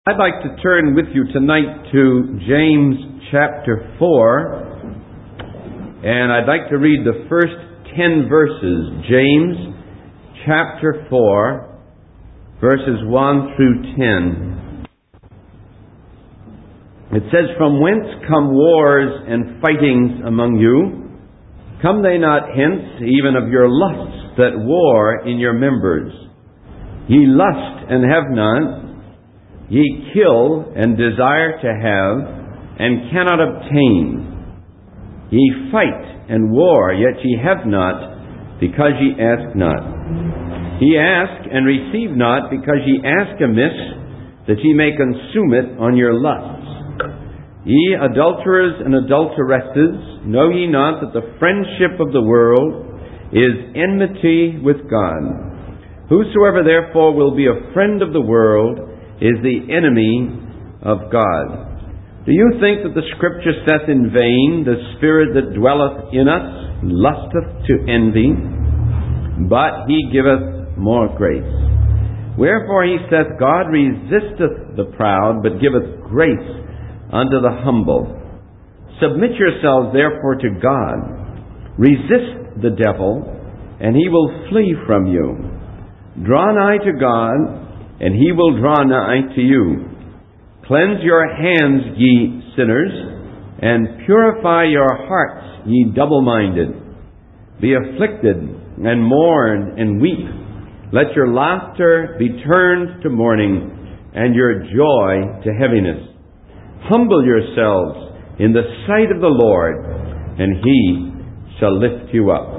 I'd like to turn with you tonight to James chapter 4, and I'd like to read the first 10 verses. James chapter 4, verses 1 through 10. It says, "From whence come wars and fightings among you? Come they not hence even of your lusts that war in your members? Ye lust and have not. Ye kill and desire to have, and cannot obtain. Ye fight and war, yet ye have not, because ye ask not. Ye ask and receive not, because ye ask amiss, that ye may consume it on your lusts. Ye adulterers and adulteresses, know ye not that the friendship of the world is enmity with God? Whosoever therefore will be a friend of the world is the enemy of God. Do you think that the Scripture saith in vain, the Spirit that dwelleth in us lusteth to envy? But he giveth more grace. Wherefore he saith, God resisteth the proud, but giveth grace unto the humble. Submit yourselves therefore to God. Resist the devil, and he will flee from you. Draw nigh to God, and he will draw nigh to you. Cleanse your hands, ye sinners, and purify your hearts, ye double-minded. Be afflicted, and mourn, and weep. Let your laughter be turned to mourning, and your joy to heaviness. Humble yourselves in the sight of the Lord, and he shall lift you up."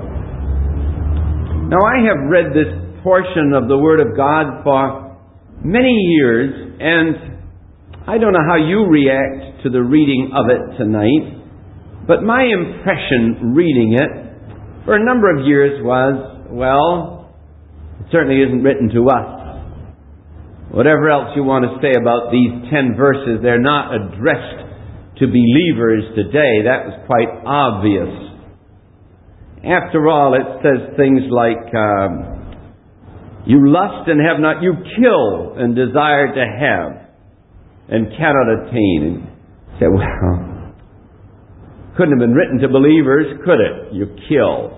Now I have read this portion of the Word of God for many years, and I don't know how you react to the reading of it tonight, but my impression reading it for a number of years was, well, it certainly isn't written to us. Whatever else you want to say about these 10 verses, they're not addressed to believers today. That was quite obvious. After all, it says things like, you lust and have not, you kill and desire to have, and cannot attain. And you say, well, couldn't have been written to believers, could it? You kill.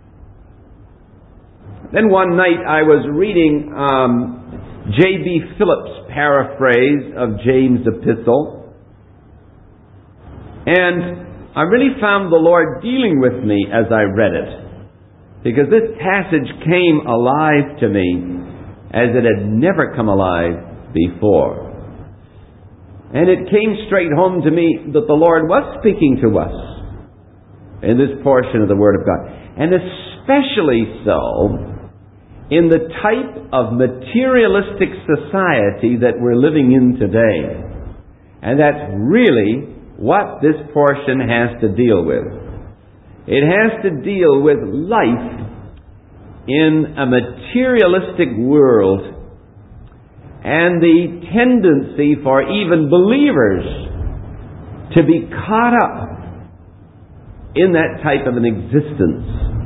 Then one night I was reading J.B. Phillips' paraphrase of James' epistle, and I really found the Lord dealing with me as I read it, because this passage came alive to me as it had never come alive before. And it came straight home to me that the Lord was speaking to us in this portion of the Word of God. And especially so in the type of materialistic society that we're living in today. And that's really what this portion has to deal with. It has to deal with life in a materialistic world and the tendency for even believers to be caught up in that type of an existence.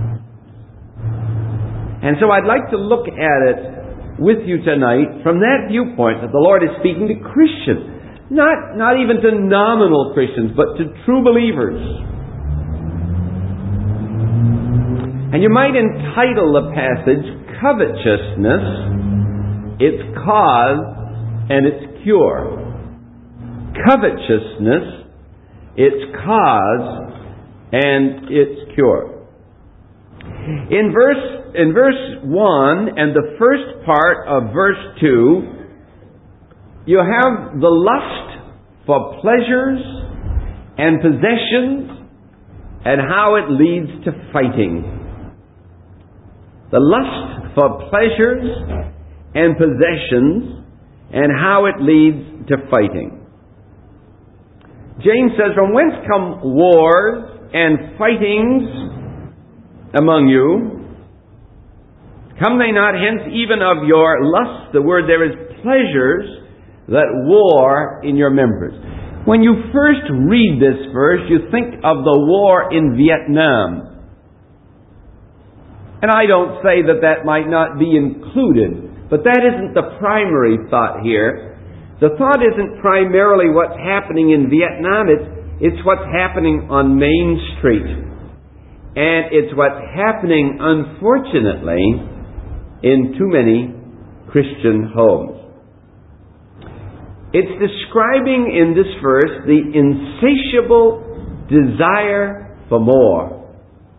And so I'd like to look at it with you tonight from that viewpoint, that the Lord is speaking to Christians, not even to nominal Christians, but to true believers. And you might entitle the passage, Covetousness, Its Cause and Its Cure. Covetousness, Its Cause and Its Cure. In verse 1 and the first part of verse 2, you have the lust for pleasures and possessions and how it leads to fighting. The lust for pleasures and possessions and how it leads to fighting. James says, "From whence come wars and fightings among you? Come they not hence even of your lusts?" The word there is pleasures that war in your members. When you first read this verse, you think of the war in Vietnam. And I don't say that might not be included, but that isn't the primary thought here. The thought isn't primarily what's happening in Vietnam, it's what's happening on Main Street. And it's what's happening, unfortunately, in too many Christian homes. It's describing in this verse the insatiable desire for more.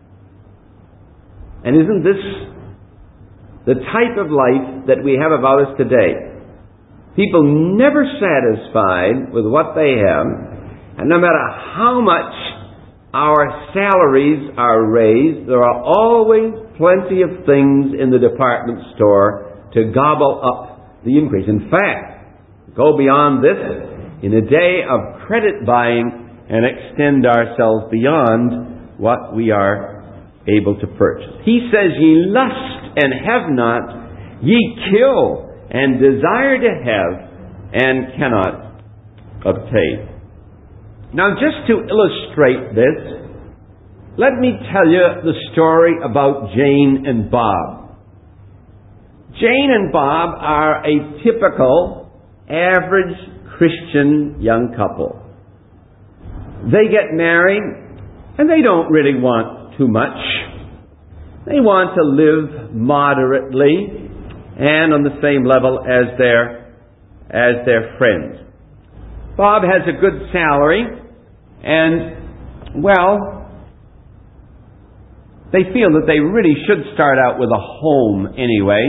And isn't this the type of life that we have about us today? People never satisfied with what they have, and no matter how much our salaries are raised, there are always plenty of things in the department store to gobble up the increase. In fact, go beyond this, in a day of credit buying, and extend ourselves beyond what we are able to purchase. He says, ye lust and have not, ye kill and desire to have and cannot obtain. Now, just to illustrate this, let me tell you the story about Jane and Bob. Jane and Bob are a typical, average Christian young couple. They get married, and they don't really want too much. They want to live moderately and on the same level as their friends. Bob has a good salary, and, well, they feel that they really should start out with a home anyway,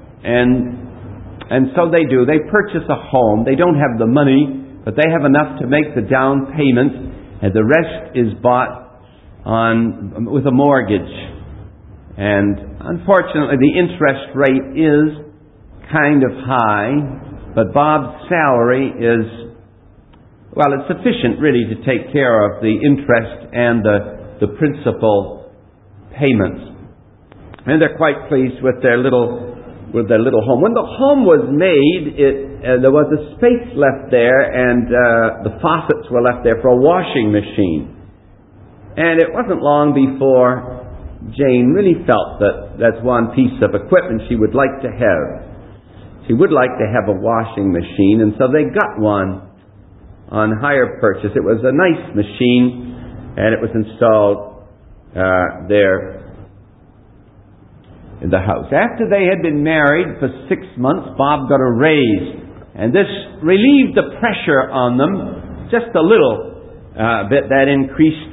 and so they do. They purchase a home. They don't have the money, but they have enough to make the down payment, and the rest is bought with a mortgage. And unfortunately, the interest rate is kind of high, but Bob's salary is, well, it's sufficient really to take care of the interest and the principal payments. And they're quite pleased with their little home. When the home was made, there was a space left there, and the faucets were left there for a washing machine. And it wasn't long before Jane really felt that that's one piece of equipment she would like to have. She would like to have a washing machine, and so they got one on hire purchase. It was a nice machine, and it was installed there in the house. After they had been married for 6 months, Bob got a raise, and this relieved the pressure on them just a little bit, that increased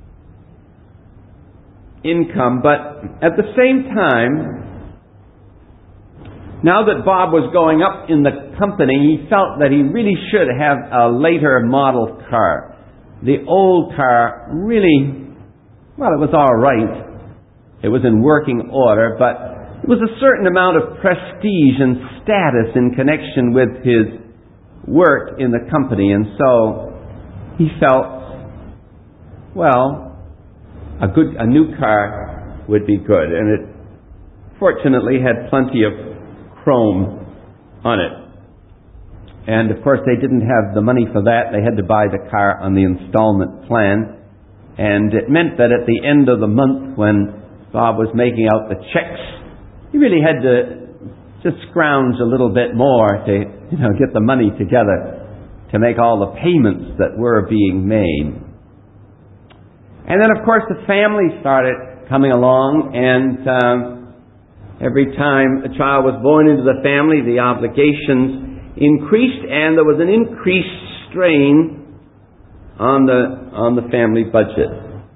income. But at the same time, now that Bob was going up in the company, he felt that he really should have a later model car. The old car really, well, it was all right. It was in working order, but it was a certain amount of prestige and status in connection with his work in the company, and so he felt, well, a new car would be good, and it fortunately had plenty of chrome on it. And of course they didn't have the money for that. They had to buy the car on the installment plan, and it meant that at the end of the month, when Bob was making out the checks, he really had to just scrounge a little bit more to get the money together to make all the payments that were being made. And then, of course, the family started coming along, and every time a child was born into the family, the obligations increased, and there was an increased strain on the family budget.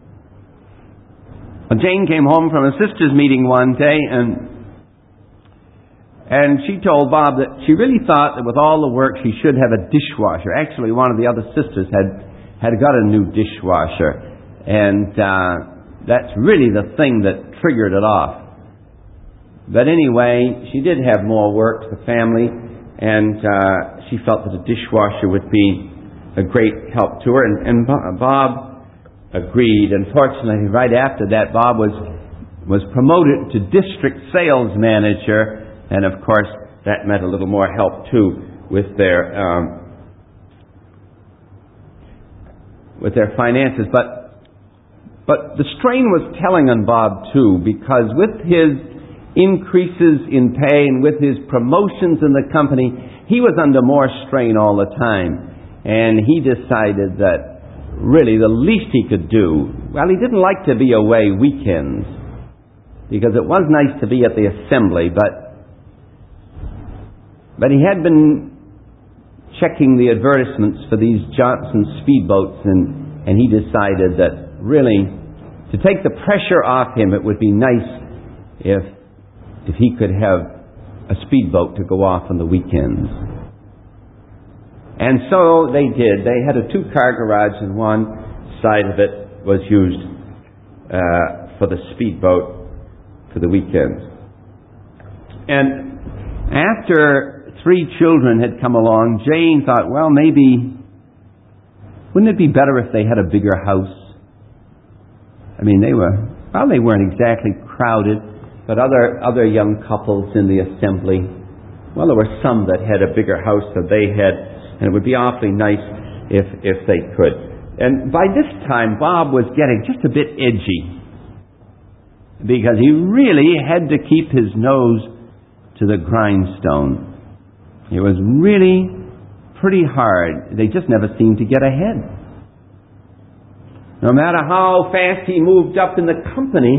Jane came home from a sister's meeting one day, and she told Bob that she really thought that with all the work she should have a dishwasher. Actually, one of the other sisters had got a new dishwasher. And that's really the thing that triggered it off. But anyway, she did have more work for the family, and she felt that a dishwasher would be a great help to her. And Bob agreed. Unfortunately, right after that, Bob was promoted to district sales manager, and of course, that meant a little more help too with their finances. But the strain was telling on Bob too, because with his increases in pay and with his promotions in the company, he was under more strain all the time. And he decided that really the least he could do, well, he didn't like to be away weekends, because it was nice to be at the assembly, but he had been checking the advertisements for these Johnson speedboats, and he decided that really, to take the pressure off him, it would be nice if he could have a speedboat to go off on the weekends. And so they did. They had a 2-car garage, and one side of it was used for the speedboat for the weekends. And after 3 children had come along, Jane thought, well, maybe, wouldn't it be better if they had a bigger house? I mean, they weren't exactly crowded, but other young couples in the assembly, well, there were some that had a bigger house than they had, and it would be awfully nice if they could. And by this time, Bob was getting just a bit edgy, because he really had to keep his nose to the grindstone. It was really pretty hard. They just never seemed to get ahead. No matter how fast he moved up in the company,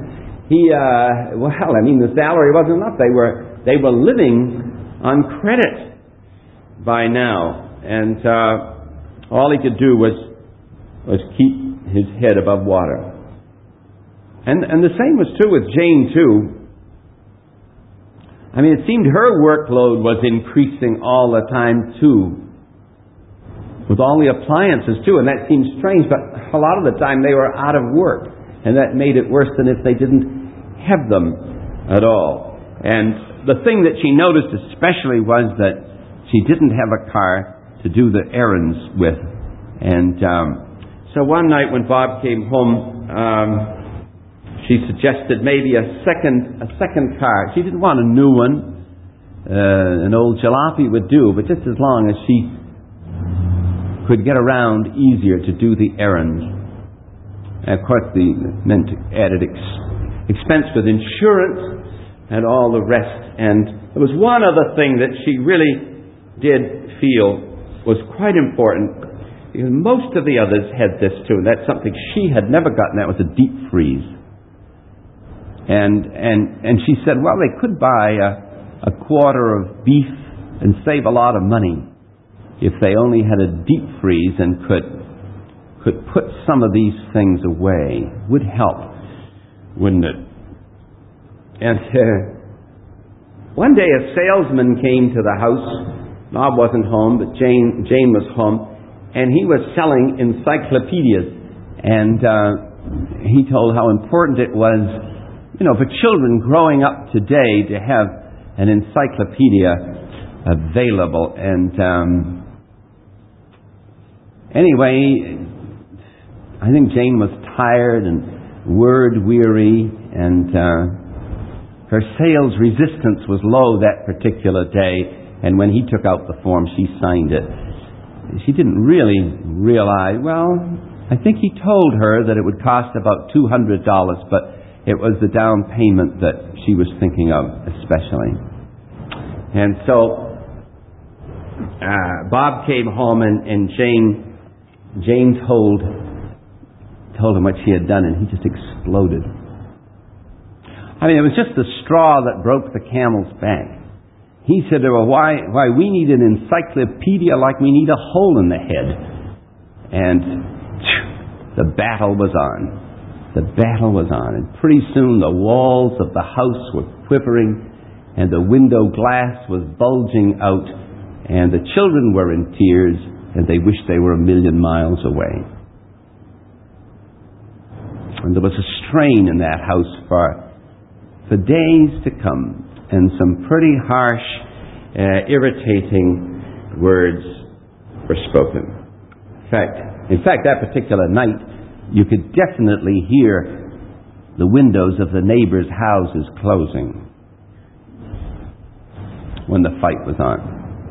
the salary wasn't enough. They were living on credit by now, and all he could do was keep his head above water. And the same was true with Jane too. I mean, it seemed her workload was increasing all the time too, with all the appliances too, and that seemed strange, but a lot of the time they were out of work, and that made it worse than if they didn't have them at all. And the thing that she noticed especially was that she didn't have a car to do the errands with. And so one night when Bob came home, she suggested maybe a second car. She didn't want a new one. An old jalopy would do, but just as long as she could get around easier to do the errands. And of course, the meant added expense with insurance and all the rest. And there was one other thing that she really did feel was quite important, because most of the others had this too, and that's something she had never gotten. That was a deep freeze. And she said, well, they could buy a quarter of beef and save a lot of money if they only had a deep freeze and could put some of these things away. Would help, wouldn't it? And one day a salesman came to the house. Bob wasn't home, but Jane was home, and he was selling encyclopedias. And he told how important it was, for children growing up today to have an encyclopedia available. And anyway, I think Jane was tired and word-weary, and her sales resistance was low that particular day. And when he took out the form, she signed it. She didn't really realize, well, I think he told her that it would cost about $200, but it was the down payment that she was thinking of especially. And so Bob came home, and Jane told him what she had done, and he just exploded. I mean, it was just the straw that broke the camel's back. He said to her, why we need an encyclopedia like we need a hole in the head. And the battle was on. The battle was on. And pretty soon the walls of the house were quivering, and the window glass was bulging out, and the children were in tears, and they wished they were 1,000,000 miles away. And there was a strain in that house for days to come. And some pretty harsh, irritating words were spoken. In fact, that particular night, you could definitely hear the windows of the neighbors' houses closing when the fight was on.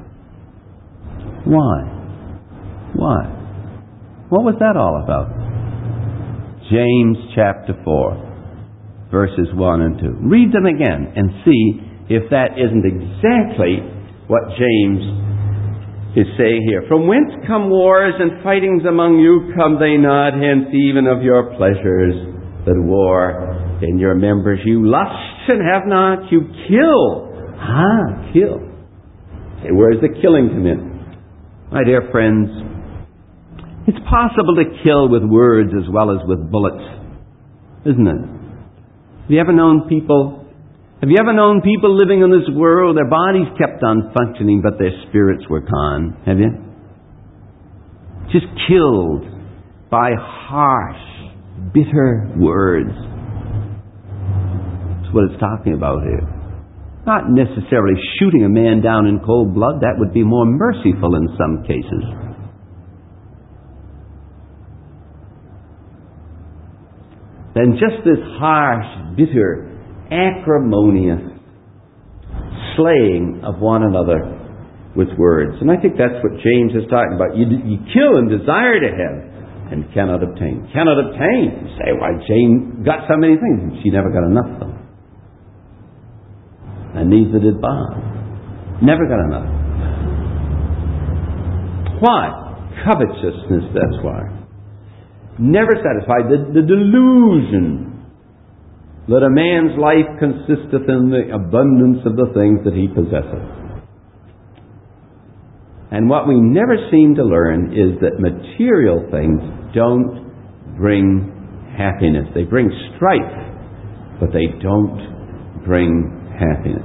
Why? What was that all about? James chapter 4, verses 1 and 2. Read them again and see if that isn't exactly what James is saying here. From whence come wars and fightings among you? Come they not hence even of your pleasures that war in your members? You lust and have not, you kill. Kill. Okay, where does the killing come in? My dear friends, it's possible to kill with words as well as with bullets, isn't it? Have you ever known people living in this world, their bodies kept on functioning, but their spirits were gone? Have you? Just killed by harsh, bitter words. That's what it's talking about here. Not necessarily shooting a man down in cold blood. That would be more merciful in some cases. Than just this harsh, bitter, acrimonious slaying of one another with words. And I think that's what James is talking about. You kill and desire to have and cannot obtain. Cannot obtain. You say, why, Jane got so many things. She never got enough of them. And neither did Bob. Never got enough. Why? Covetousness, that's why. Never satisfied. The delusion that a man's life consisteth in the abundance of the things that he possesseth. And what we never seem to learn is that material things don't bring happiness. They bring strife, but they don't bring happiness.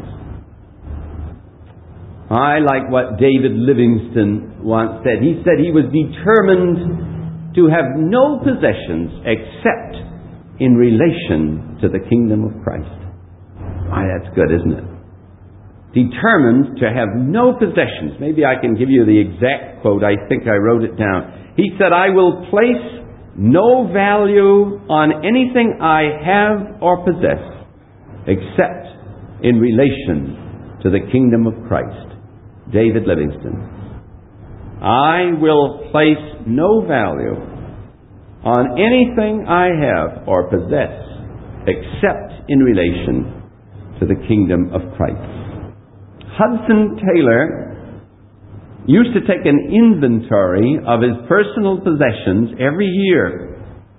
I like what David Livingstone once said. He said he was determined to have no possessions except in relation to the kingdom of Christ. Why, that's good, isn't it? Determined to have no possessions. Maybe I can give you the exact quote. I think I wrote it down. He said, I will place no value on anything I have or possess except in relation to the kingdom of Christ. David Livingstone. I will place no value on anything I have or possess except in relation to the kingdom of Christ. Hudson Taylor used to take an inventory of his personal possessions every year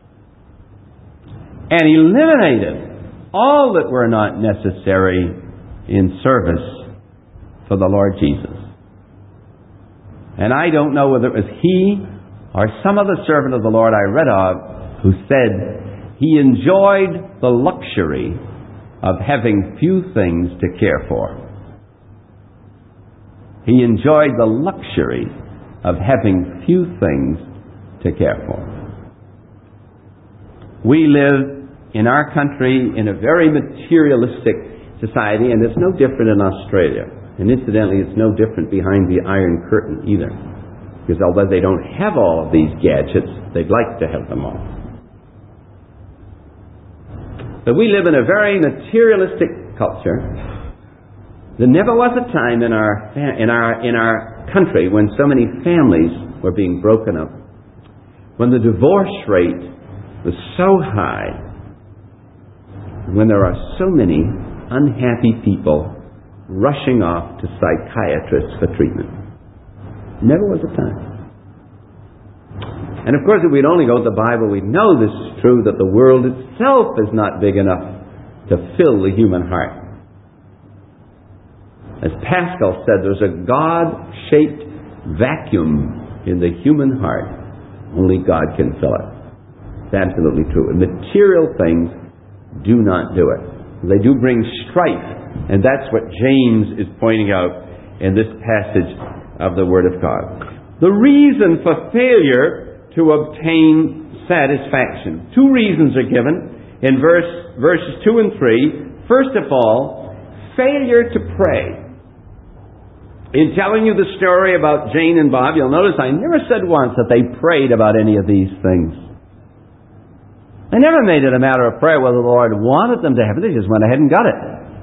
and eliminated all that were not necessary in service for the Lord Jesus. And I don't know whether it was he or some other servant of the Lord I read of who said he enjoyed the luxury of having few things to care for. He enjoyed the luxury of having few things to care for. We live in our country in a very materialistic society, and it's no different in Australia. And incidentally, it's no different behind the Iron Curtain either. Because although they don't have all of these gadgets, they'd like to have them all. But we live in a very materialistic culture. There never was a time in our country when so many families were being broken up, when the divorce rate was so high, when there are so many unhappy people rushing off to psychiatrists for treatment. Never was a time. And of course, if we'd only go to the Bible, we'd know this is true, that the world itself is not big enough to fill the human heart. As Pascal said, there's a God-shaped vacuum in the human heart. Only God can fill it. It's absolutely true. And material things do not do it. They do bring strife. And that's what James is pointing out in this passage of the Word of God. The reason for failure to obtain satisfaction. Two reasons are given in verses 2 and 3. First of all, failure to pray. In telling you the story about Jane and Bob, you'll notice I never said once that they prayed about any of these things. I never made it a matter of prayer whether the Lord wanted them to have it. They just went ahead and got it.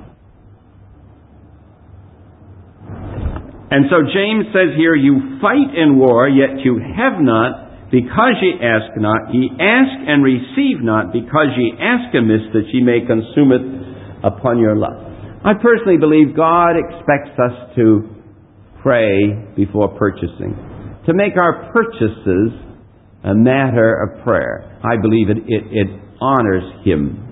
And so James says here, you fight in war, yet you have not, because ye ask not. Ye ask and receive not, because ye ask amiss, that ye may consume it upon your lust. I personally believe God expects us to pray before purchasing. To make our purchases a matter of prayer. I believe it honors Him.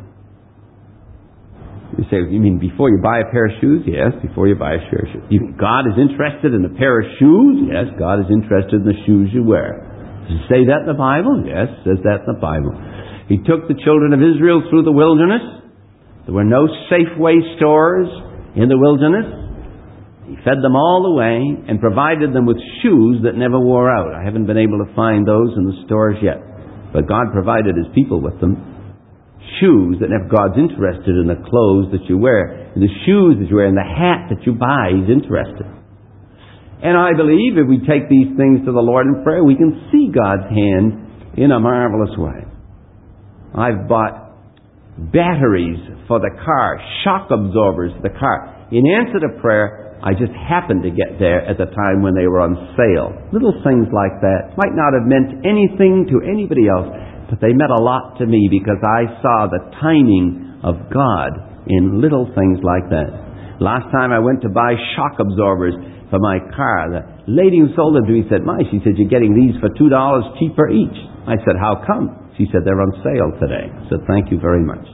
You say, you mean before you buy a pair of shoes? Yes, before you buy a pair of shoes. God is interested in a pair of shoes? Yes, God is interested in the shoes you wear. Does it say that in the Bible? Yes, it says that in the Bible. He took the children of Israel through the wilderness. There were no Safeway stores in the wilderness. He fed them all the way and provided them with shoes that never wore out. I haven't been able to find those in the stores yet. But God provided His people with them. Shoes that if God's interested in the clothes that you wear, in the shoes that you wear, in the hat that you buy, He's interested. And I believe if we take these things to the Lord in prayer, we can see God's hand in a marvelous way. I've bought batteries for the car, shock absorbers for the car. In answer to prayer, I just happened to get there at the time when they were on sale. Little things like that might not have meant anything to anybody else, but they meant a lot to me because I saw the timing of God in little things like that. Last time I went to buy shock absorbers for my car, the lady who sold them to me said, she said, you're getting these for $2 cheaper each. I said, how come? She said, they're on sale today. I said, thank you very much.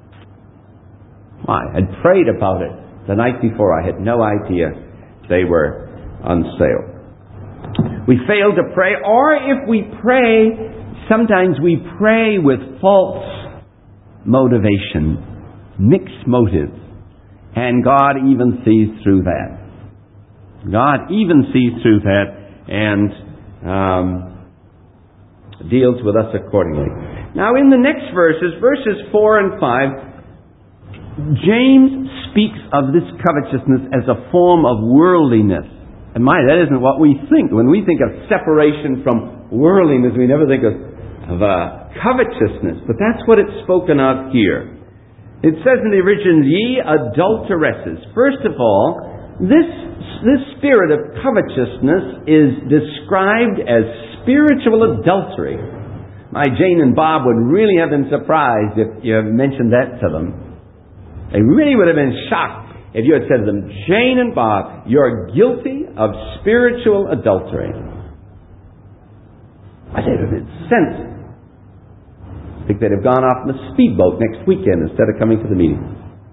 I had prayed about it the night before. I had no idea they were on sale. We fail to pray, or if we pray, sometimes we pray with false motivation, mixed motives, and God even sees through that. God even sees through that and deals with us accordingly. Now in the next verses 4 and 5, James speaks of this covetousness as a form of worldliness. And that isn't what we think. When we think of separation from worldliness, we never think of covetousness, but that's what it's spoken of here. It says in the original, ye adulteresses. First of all, this spirit of covetousness is described as spiritual adultery. My Jane and Bob would really have been surprised if you mentioned that to them. They really would have been shocked if you had said to them, Jane and Bob, you're guilty of spiritual adultery. I said, it would have been sensitive. I think they'd have gone off on a speedboat next weekend instead of coming to the meeting.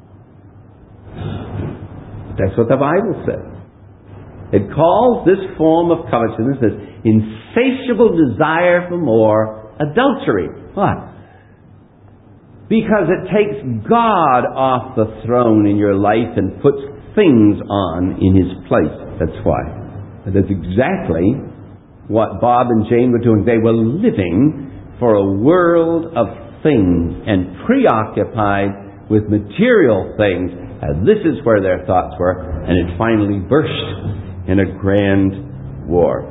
That's what the Bible says. It calls this form of covetousness as insatiable desire for more, adultery. Why? Because it takes God off the throne in your life and puts things on in His place. That's why. And that's exactly what Bob and Jane were doing. They were living for a world of things and preoccupied with material things. And this is where their thoughts were. And it finally burst in a grand war.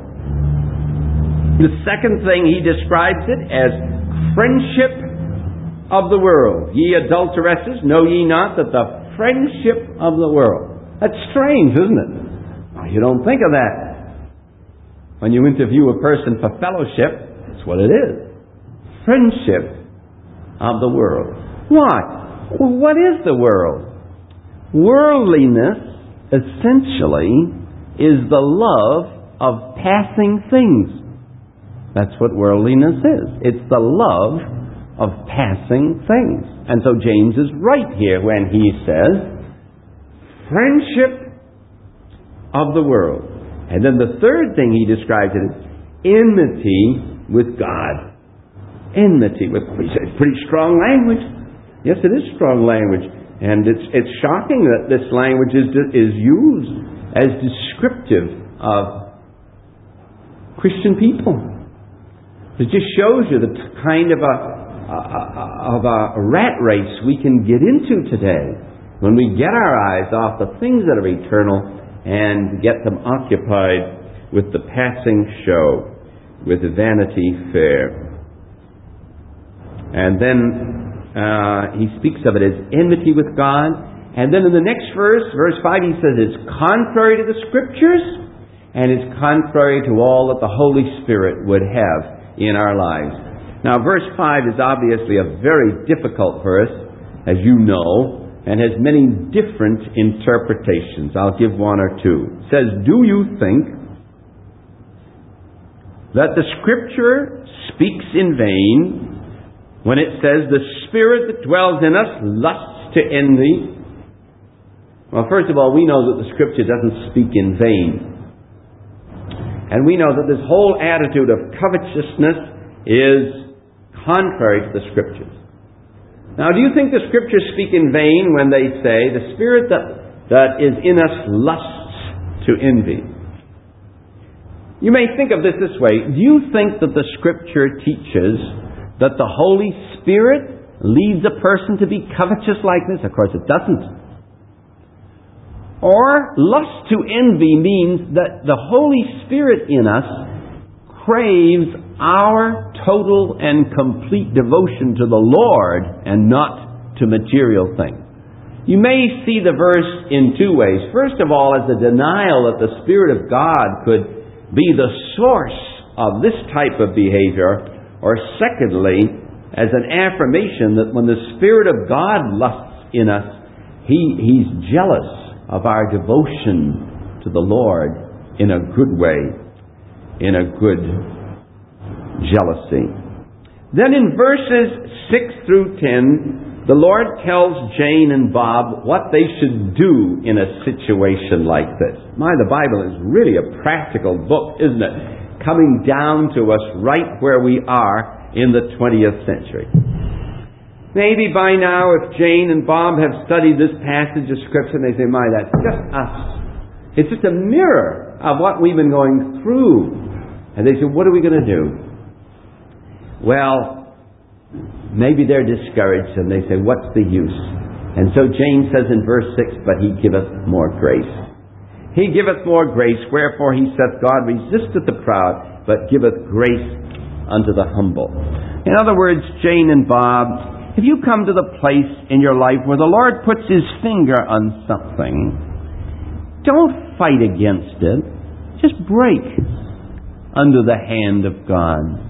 The second thing he describes it as friendship of the world. Ye adulteresses, know ye not that the friendship of the world. That's strange, isn't it? Well, you don't think of that. When you interview a person for fellowship, that's what it is. Friendship of the world. Why? Well, what is the world? Worldliness, essentially, is the love of passing things. That's what worldliness is. It's the love of passing things. And so James is right here when he says, friendship of the world. And then the third thing he describes it as enmity with God. Enmity with God. It's pretty strong language. Yes, it is strong language. And it's shocking that this language is used as descriptive of Christian people. It just shows you the kind of a rat race we can get into today when we get our eyes off the things that are eternal and get them occupied with the passing show, with Vanity Fair. And then he speaks of it as enmity with God. And then in the next verse 5, he says it's contrary to the Scriptures and it's contrary to all that the Holy Spirit would have in our lives. Now, verse 5 is obviously a very difficult verse, as you know, and has many different interpretations. I'll give one or two. It says, do you think that the Scripture speaks in vain when it says the Spirit that dwells in us lusts to envy? Well, first of all, we know that the Scripture doesn't speak in vain. And we know that this whole attitude of covetousness is contrary to the Scriptures. Now, do you think the Scriptures speak in vain when they say the Spirit that is in us lusts to envy? You may think of this way. Do you think that the Scripture teaches that the Holy Spirit leads a person to be covetous like this? Of course it doesn't. Or lust to envy means that the Holy Spirit in us craves our total and complete devotion to the Lord and not to material things. You may see the verse in two ways. First of all, as a denial that the Spirit of God could be the source of this type of behavior, or secondly, as an affirmation that when the Spirit of God lusts in us, He's jealous of our devotion to the Lord in a good way, in a good jealousy. Then in verses 6 through 10, the Lord tells Jane and Bob what they should do in a situation like this. The Bible is really a practical book, isn't it? Coming down to us right where we are in the 20th century. Maybe by now, if Jane and Bob have studied this passage of Scripture, they say, that's just us. It's just a mirror of what we've been going through. And they say, what are we going to do? Well, maybe they're discouraged and they say, what's the use? And so Jane says in verse 6, but He giveth more grace. He giveth more grace, wherefore He saith, God resisteth the proud, but giveth grace unto the humble. In other words, Jane and Bob, if you come to the place in your life where the Lord puts His finger on something, don't fight against it. Just break under the hand of God.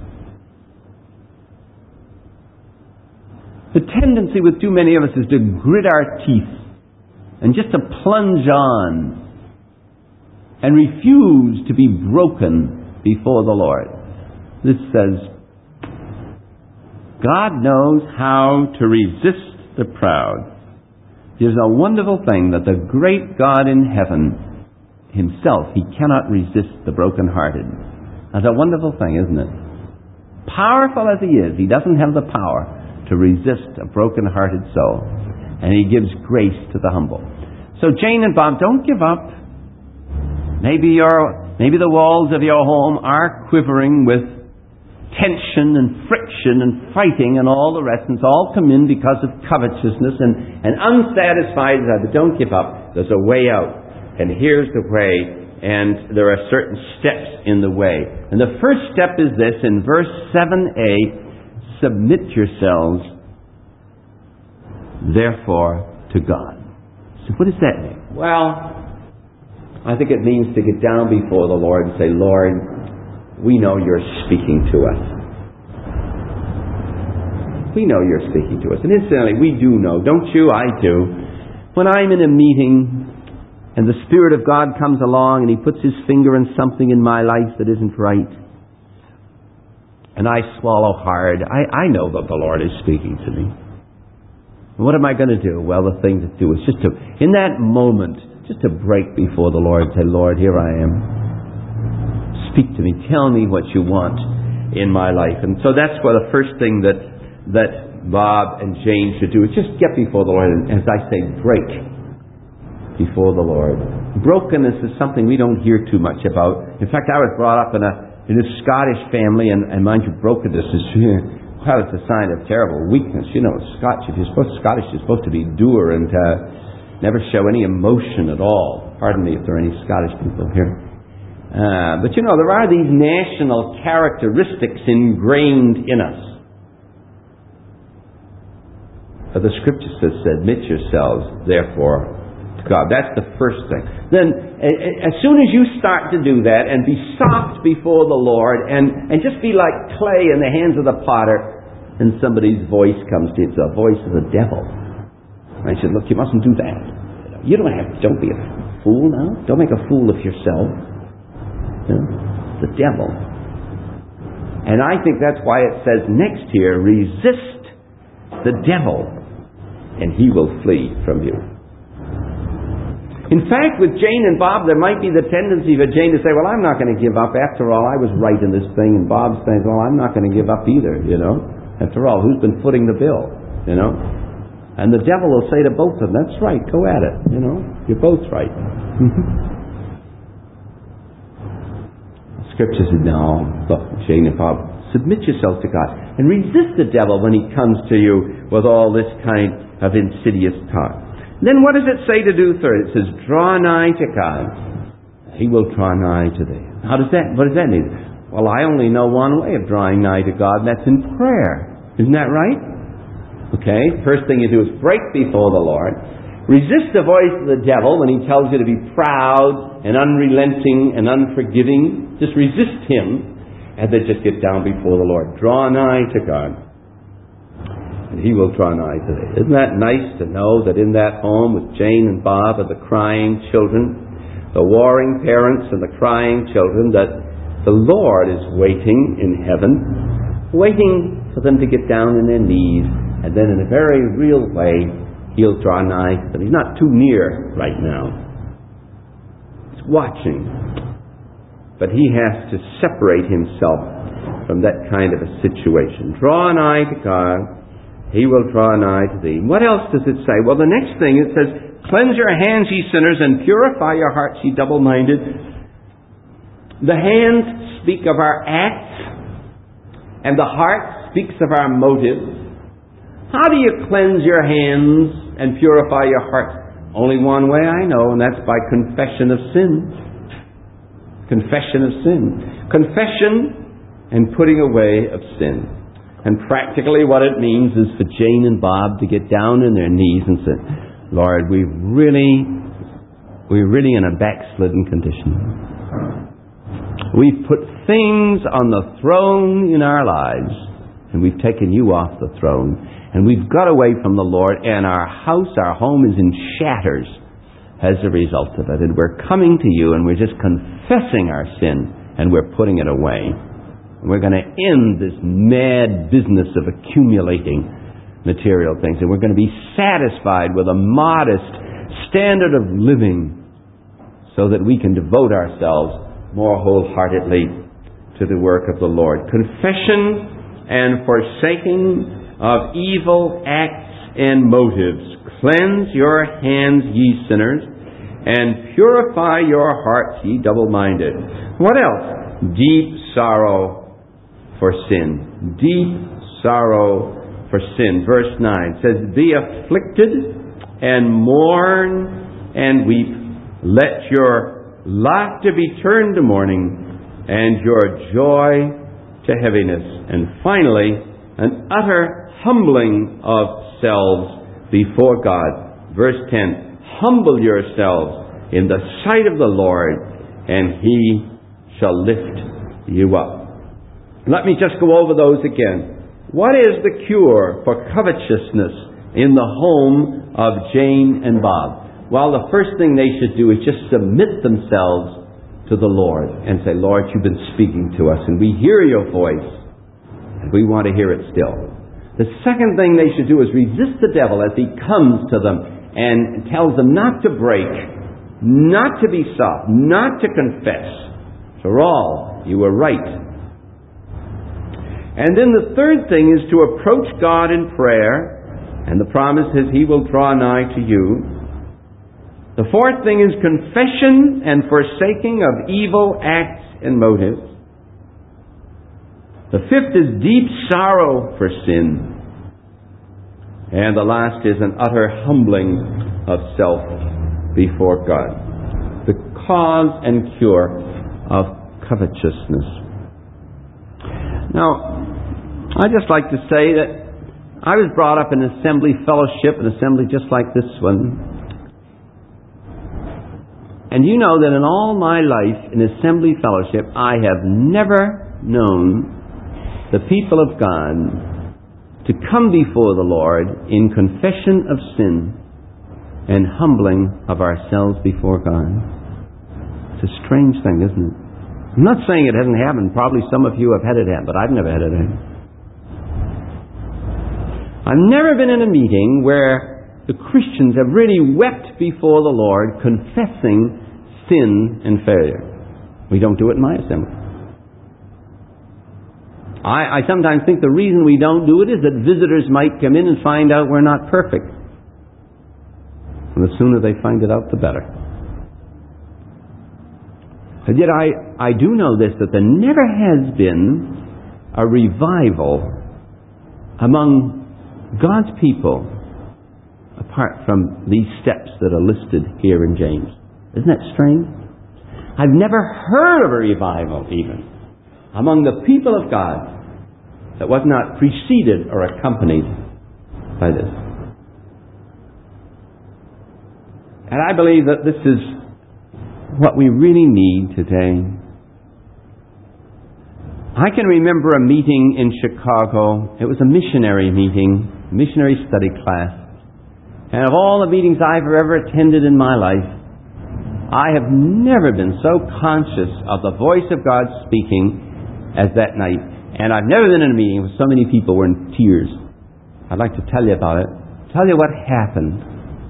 The tendency with too many of us is to grit our teeth and just to plunge on and refuse to be broken before the Lord. This says, God knows how to resist the proud. It is a wonderful thing that the great God in heaven Himself, He cannot resist the brokenhearted. That's a wonderful thing, isn't it? Powerful as He is, He doesn't have the power to resist a broken-hearted soul. And He gives grace to the humble. So Jane and Bob, don't give up. Maybe the walls of your home are quivering with tension and friction and fighting and all the rest, and it's all come in because of covetousness and unsatisfied desire. But don't give up. There's a way out. And here's the way, and there are certain steps in the way. And the first step is this, in verse 7a, submit yourselves, therefore, to God. So what does that mean? Well, I think it means to get down before the Lord and say, Lord, we know You're speaking to us. We know You're speaking to us. And incidentally, we do know, don't you? I do. When I'm in a meeting and the Spirit of God comes along and He puts His finger on something in my life that isn't right, and I swallow hard, I know that the Lord is speaking to me. And what am I going to do? Well, the thing to do is just to, in that moment, just to break before the Lord and say, Lord, here I am. Speak to me. Tell me what You want in my life. And so that's what the first thing that Bob and Jane should do is just get before the Lord and, as I say, break before the Lord. Brokenness is something we don't hear too much about. In fact, I was brought up in a Scottish family, and mind you, brokenness is it's a sign of terrible weakness. You know, Scottish, you're supposed to be dour and never show any emotion at all. Pardon me if there are any Scottish people here. But you know, there are these national characteristics ingrained in us. But the Scripture says, submit yourselves, therefore, to God. That's the first thing. Then, as soon as you start to do that and be soft before the Lord and just be like clay in the hands of the potter, and somebody's voice comes to you, it's the voice of the devil. I said, look, you mustn't do that. Don't be a fool now. Don't make a fool of yourself. The devil. And I think that's why it says next here, resist the devil, and he will flee from you. In fact, with Jane and Bob, there might be the tendency for Jane to say, well, I'm not going to give up. After all, I was right in this thing. And Bob says, well, I'm not going to give up either, After all, who's been footing the bill, And the devil will say to both of them, that's right, go at it, You're both right. Scripture says, no, look, Jane and Bob, submit yourself to God and resist the devil when he comes to you with all this kind of insidious talk. Then what does it say to do third? It says, draw nigh to God. He will draw nigh to thee. What does that mean? Well, I only know one way of drawing nigh to God, and that's in prayer. Isn't that right? Okay, first thing you do is break before the Lord. Resist the voice of the devil when he tells you to be proud and unrelenting and unforgiving. Just resist him, and then just get down before the Lord. Draw nigh to God, and he will draw nigh to thee. Isn't that nice to know that in that home with Jane and Bob and the crying children, the warring parents and the crying children, that the Lord is waiting in heaven, waiting for them to get down on their knees, and then in a very real way, he'll draw nigh to them. He's not too near right now. He's watching. But he has to separate himself from that kind of a situation. Draw nigh to God, he will draw nigh to thee. What else does it say? Well, the next thing it says, cleanse your hands, ye sinners, and purify your hearts, ye double-minded. The hands speak of our acts, and the heart speaks of our motives. How do you cleanse your hands and purify your heart? Only one way I know, and that's by confession of sin. Confession of sin. Confession and putting away of sin. And practically what it means is for Jane and Bob to get down on their knees and say, Lord, we're really in a backslidden condition. We've put things on the throne in our lives, and we've taken you off the throne, and we've got away from the Lord, and our house, our home is in shatters as a result of it. And we're coming to you, and we're just confessing our sin, and we're putting it away. We're going to end this mad business of accumulating material things. And we're going to be satisfied with a modest standard of living so that we can devote ourselves more wholeheartedly to the work of the Lord. Confession and forsaking of evil acts and motives. Cleanse your hands, ye sinners, and purify your hearts, ye double-minded. What else? Deep sorrow for sin. Deep sorrow for sin. Verse 9 says, be afflicted and mourn and weep. Let your laughter be turned to mourning and your joy to heaviness. And finally, an utter humbling of selves before God. Verse 10, humble yourselves in the sight of the Lord, and he shall lift you up. Let me just go over those again. What is the cure for covetousness in the home of Jane and Bob? Well, the first thing they should do is just submit themselves to the Lord and say, Lord, you've been speaking to us, and we hear your voice, and we want to hear it still. The second thing they should do is resist the devil as he comes to them and tells them not to break, not to be soft, not to confess. After all, you were right. And then the third thing is to approach God in prayer, and the promise is he will draw nigh to you. The fourth thing is confession and forsaking of evil acts and motives. The fifth is deep sorrow for sin. And the last is an utter humbling of self before God. The cause and cure of covetousness. Now, I'd just like to say that I was brought up in an assembly fellowship, an assembly just like this one. And you know that in all my life in assembly fellowship, I have never known the people of God to come before the Lord in confession of sin and humbling of ourselves before God. It's a strange thing, isn't it? I'm not saying it hasn't happened. Probably some of you have had it happen, but I've never had it happen. I've never been in a meeting where the Christians have really wept before the Lord, confessing sin and failure. We don't do it in my assembly. I sometimes think the reason we don't do it is that visitors might come in and find out we're not perfect. And the sooner they find it out, the better. And yet I do know this, that there never has been a revival among God's people apart from these steps that are listed here in James. Isn't that strange? I've never heard of a revival even among the people of God that was not preceded or accompanied by this. And I believe that this is what we really need today. I can remember a meeting in Chicago. It was a missionary meeting, missionary study class. And of all the meetings I've ever attended in my life, I have never been so conscious of the voice of God speaking as that night. And I've never been in a meeting where so many people were in tears. I'd like to tell you about it. Tell you what happened.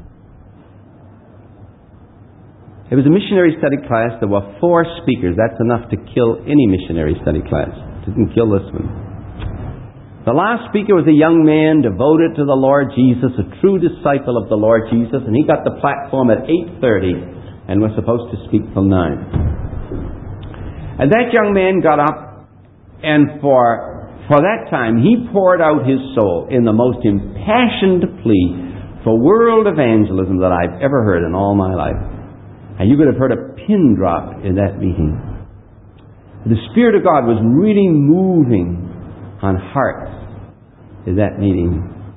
It was a missionary study class. There were 4 speakers. That's enough to kill any missionary study class. It didn't kill this one. The last speaker was a young man devoted to the Lord Jesus, a true disciple of the Lord Jesus, and he got the platform at 8:30 and was supposed to speak till 9. And that young man got up, and for that time he poured out his soul in the most impassioned plea for world evangelism that I've ever heard in all my life. And you could have heard a pin drop in that meeting. The Spirit of God was really moving on hearts in that meeting.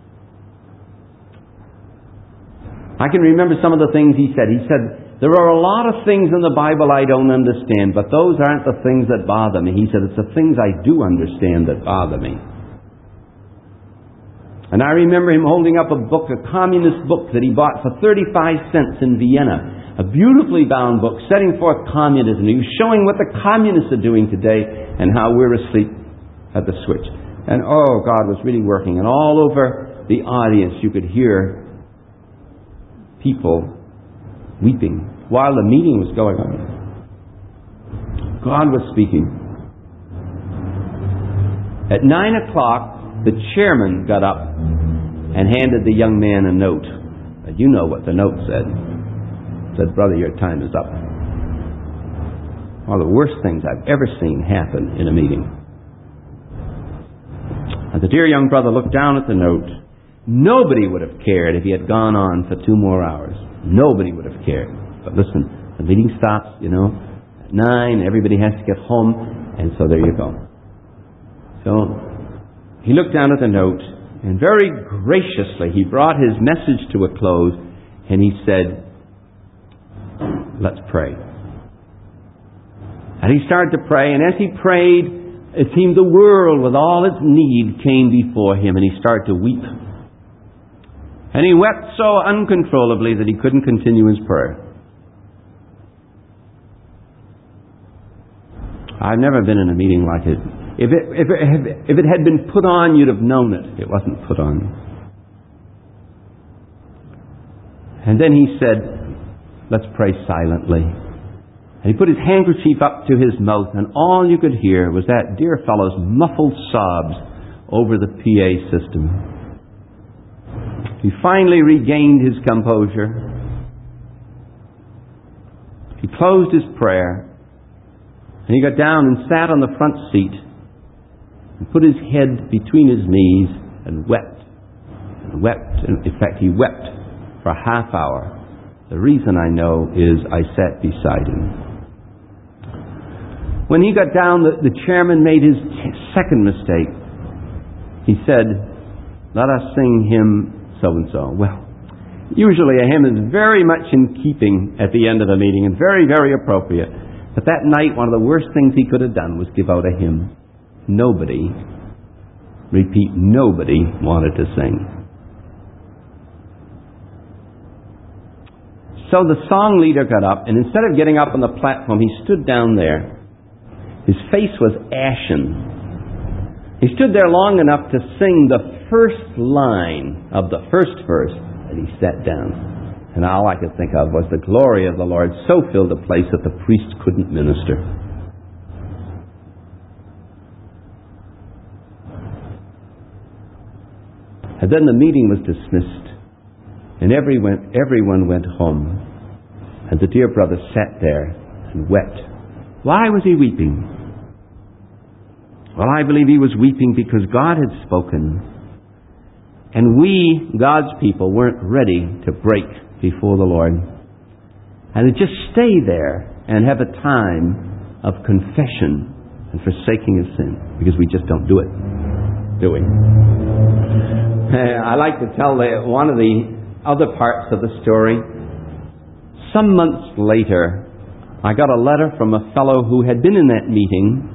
I can remember some of the things he said. He said, there are a lot of things in the Bible I don't understand, but those aren't the things that bother me. He said, it's the things I do understand that bother me. And I remember him holding up a book, a communist book that he bought for 35 cents in Vienna. A beautifully bound book setting forth communism. He was showing what the communists are doing today and how we're asleep at the switch. And oh, God was really working. And all over the audience you could hear people weeping while the meeting was going on. God was speaking. At 9 o'clock, the chairman got up and handed the young man a note. And you know what the note said. Said, brother, your time is up. One of the worst things I've ever seen happen in a meeting. And the dear young brother looked down at the note. Nobody would have cared if he had gone on for 2 more hours. Nobody would have cared. But listen, the meeting stops, at 9, everybody has to get home, and so there you go. So he looked down at the note, and very graciously he brought his message to a close, and he said, let's pray. And he started to pray, and as he prayed, it seemed the world with all its need came before him, and he started to weep. And he wept so uncontrollably that he couldn't continue his prayer. I've never been in a meeting like it. If it had been put on, you'd have known it. It wasn't put on. And then he said, let's pray silently. And he put his handkerchief up to his mouth, and all you could hear was that dear fellow's muffled sobs over the PA system. He finally regained his composure. He closed his prayer, and he got down and sat on the front seat and put his head between his knees and wept. And wept. In fact, he wept for a half hour. The reason I know is I sat beside him. When he got down, the chairman made his second mistake. He said, let us sing hymn so-and-so. Well, usually a hymn is very much in keeping at the end of the meeting and very, very appropriate. But that night, one of the worst things he could have done was give out a hymn. Nobody wanted to sing. so the song leader got up, and instead of getting up on the platform, he stood down there. His face was ashen. He stood there long enough to sing the first line of the first verse, and he sat down. And all I could think of was the glory of the Lord so filled the place that the priest couldn't minister. And then the meeting was dismissed, and everyone went home. And the dear brother sat there and wept. Why was he weeping? Well, I believe he was weeping because God had spoken, and we, God's people, weren't ready to break before the Lord and to just stay there and have a time of confession and forsaking of sin, because we just don't do it, do we? I like to tell one of the other parts of the story. Some months later, I got a letter from a fellow who had been in that meeting.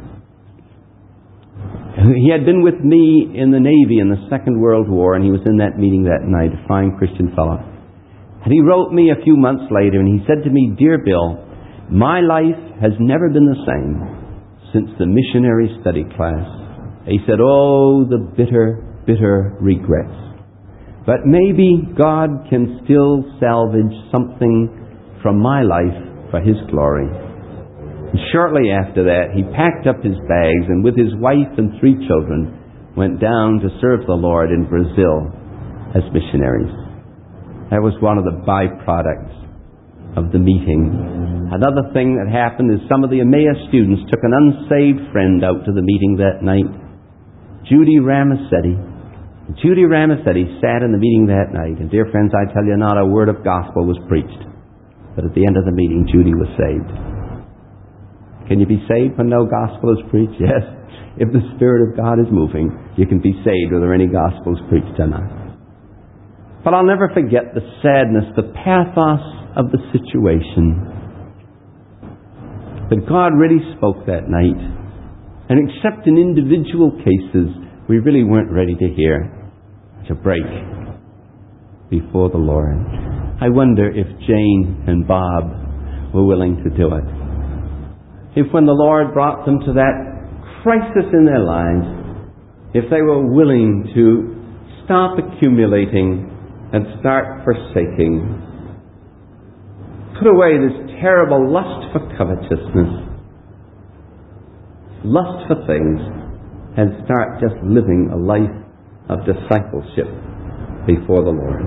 He had been with me in the Navy in the Second World War, and he was in that meeting that night, a fine Christian fellow. And he wrote me a few months later, and he said to me, "Dear Bill, my life has never been the same since the missionary study class." He said, "Oh, the bitter, bitter regrets. But maybe God can still salvage something from my life for His glory." And shortly after that, he packed up his bags and with his wife and 3 children went down to serve the Lord in Brazil as missionaries. That was one of the byproducts of the meeting. Another thing that happened is some of the Emmaus students took an unsaved friend out to the meeting that night, Judy Ramasetti. Judy Ramasetti sat in the meeting that night, and dear friends, I tell you, not a word of gospel was preached. But at the end of the meeting, Judy was saved. Can you be saved when no gospel is preached? Yes. If the Spirit of God is moving, you can be saved whether any gospel is preached or not. But I'll never forget the sadness, the pathos of the situation. That God really spoke that night. And except in individual cases, we really weren't ready to hear, to break before the Lord. I wonder if Jane and Bob were willing to do it. If when the Lord brought them to that crisis in their lives, if they were willing to stop accumulating and start forsaking, put away this terrible lust for covetousness, lust for things, and start just living a life of discipleship before the Lord.